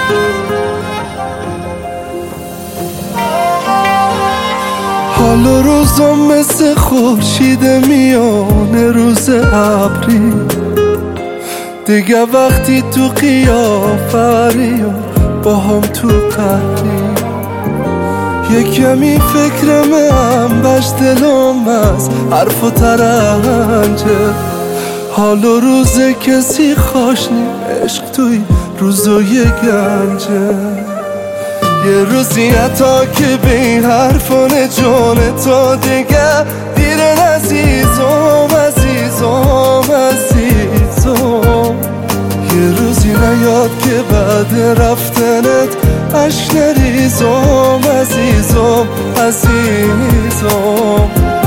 حال و روزم مثل خورشید میانه روز ابری، دیگه وقتی تو قیافری و با هم تو قهری، یه کمی فکرم بش دلم از حرف و ترنجه. حال و روز کسی خوش نی، عشق توی روزای گنجه. یه روزی حتی که به این حرفان جان تا دیگه دیرن عزیزم عزیزم عزیزم. یه روزی نیاد که بعد رفتنت عشق نریزم عزیزم عزیزم.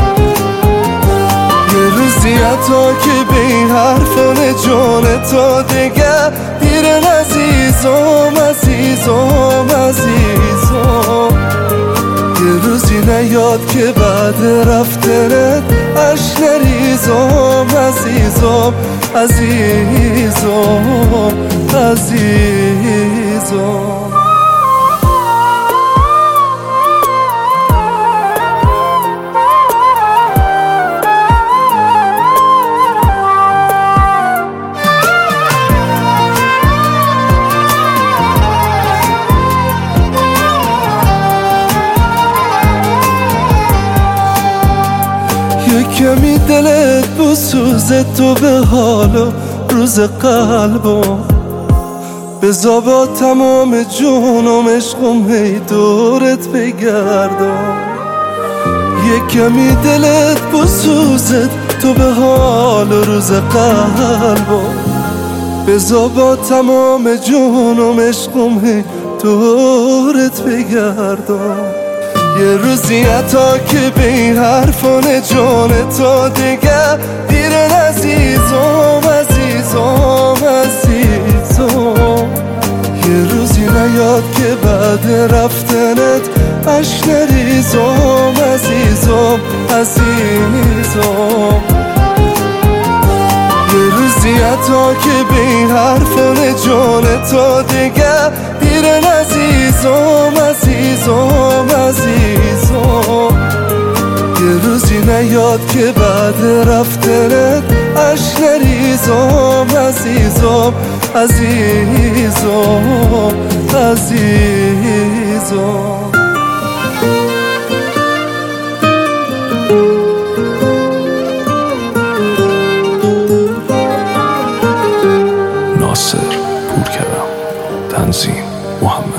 یه روزی حتی که به این حرفان جان تا دیگه دیرن عزیزم عزیزم عزیزم. یه روزی نیاد که بعد رفتنت عشق نریزم عزیزم عزیزم عزیزم. کمی دلت بسوزه تو به حال و روز قلبم، بذار با تمام جونم عشقم هی دورت بگردم. یه کمی دلت بسوزه تو به حال و روز قلبم، بذار با تمام جونم عشقم هی دورت بگردم. یه روزی حتی که به این حرفان جان تا دیگه دیرن عزیزم عزیزم عزیزم. یه روزی نیاد که بعد رفتنت عشق نریزم عزیزم عزیزم. یه روزی حتی که به این حرفان جان تا دیگه دیرن عزیزم عزیزم عزیزم. یه روزی نیاد که بعد رفتنت عشق نریزم عزیزم عزیزم عزیزم. ناصر پورکرم، تنظیم محمد.